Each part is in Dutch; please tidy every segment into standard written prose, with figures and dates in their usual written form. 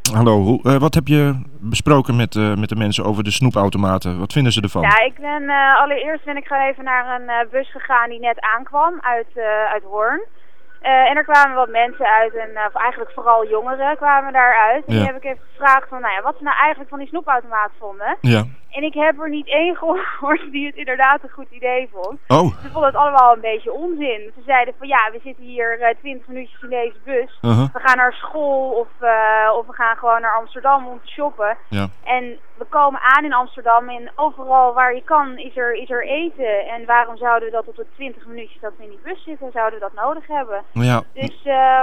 Hallo, wat heb je besproken met de mensen over de snoepautomaten? Wat vinden ze ervan? Ja, allereerst ben ik gewoon even naar een bus gegaan die net aankwam uit Hoorn. En er kwamen wat mensen uit, of eigenlijk vooral jongeren kwamen daaruit. En die heb ik even gevraagd van, wat ze nou eigenlijk van die snoepautomaat vonden. Ja. En ik heb er niet één gehoord die het inderdaad een goed idee vond. Oh. Ze vonden het allemaal een beetje onzin. Ze zeiden van, we zitten hier 20 minuutjes in deze bus. We gaan naar school of we gaan gewoon naar Amsterdam om te shoppen. Ja. En we komen aan in Amsterdam en overal waar je kan is er eten. En waarom zouden we dat op de 20 minuutjes dat we in die bus zitten, zouden we dat nodig hebben? Ja. Dus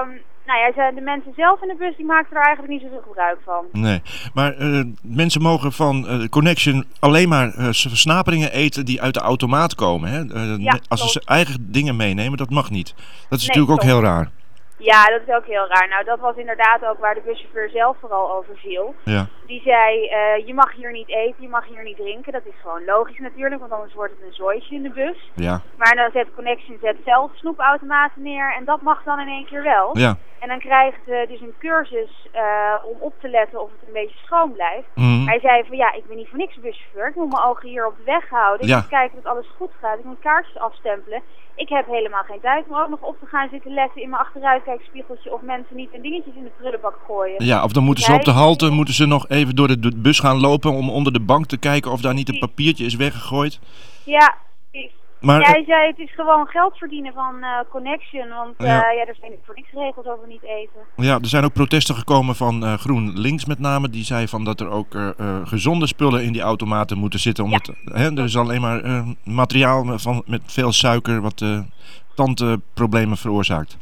de mensen zelf in de bus die maakten er eigenlijk niet zoveel gebruik van. Nee, maar mensen mogen van Connection alleen maar versnaperingen eten die uit de automaat komen. Hè? Als ze eigen dingen meenemen, dat mag niet. Dat is natuurlijk ook heel raar. Ja, dat is ook heel raar. Nou, dat was inderdaad ook waar de buschauffeur zelf vooral over viel. Ja. Die zei, je mag hier niet eten, je mag hier niet drinken. Dat is gewoon logisch natuurlijk, want anders wordt het een zooitje in de bus. Ja. Maar dan zet Connection zelf snoepautomaten neer en dat mag dan in één keer wel. Ja. En dan krijgt dus een cursus om op te letten of het een beetje schoon blijft. Mm-hmm. Hij zei van, ik ben niet voor niks buschauffeur. Ik moet mijn ogen hier op de weg houden. Ik moet kijken dat alles goed gaat. Ik moet kaartjes afstempelen. Ik heb helemaal geen tijd om ook nog op te gaan zitten letten in mijn achteruitkijkspiegeltje of mensen niet hun dingetjes in de prullenbak gooien. Ja, of dan moeten ze op de halte nog even door de bus gaan lopen om onder de bank te kijken of daar niet een papiertje is weggegooid. Ja, maar jij zei het is gewoon geld verdienen van Connection, want er zijn voor niks regels over niet eten. Ja, er zijn ook protesten gekomen van GroenLinks met name. Die zei van dat er ook gezonde spullen in die automaten moeten zitten. Omdat er is alleen maar materiaal met veel suiker wat tandproblemen veroorzaakt.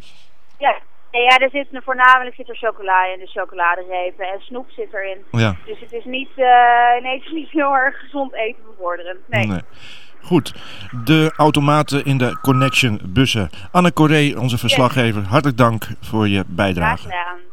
Ja, voornamelijk zit er chocola in, de chocoladerepen en snoep zit erin. Ja. Dus het is niet, het is niet heel erg gezond eten bevorderend. Nee. Goed, de automaten in de Connection bussen. Anne Corré, onze verslaggever, hartelijk dank voor je bijdrage. Graag gedaan.